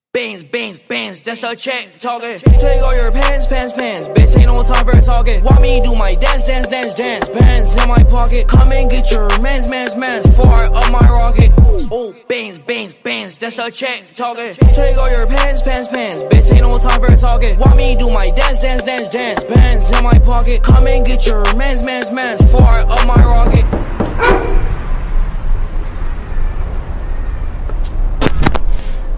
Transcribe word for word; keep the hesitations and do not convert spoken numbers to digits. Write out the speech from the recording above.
Bands, bands, bands, that's a check talking. Take all your pants, pants, pants. Bitch, ain't no time for talking. Want me do my dance, dance, dance, dance. Bands in my pocket. Come and get your mans, mans, mans. Fire up my rocket. Oh, bands, bands, bands, that's a check talking. Take all your pants, pants, pants. Bitch, ain't no time for talking. Want me do my dance, dance, dance, dance. Bands in my pocket. Come and get your mans, mans, mans. Fire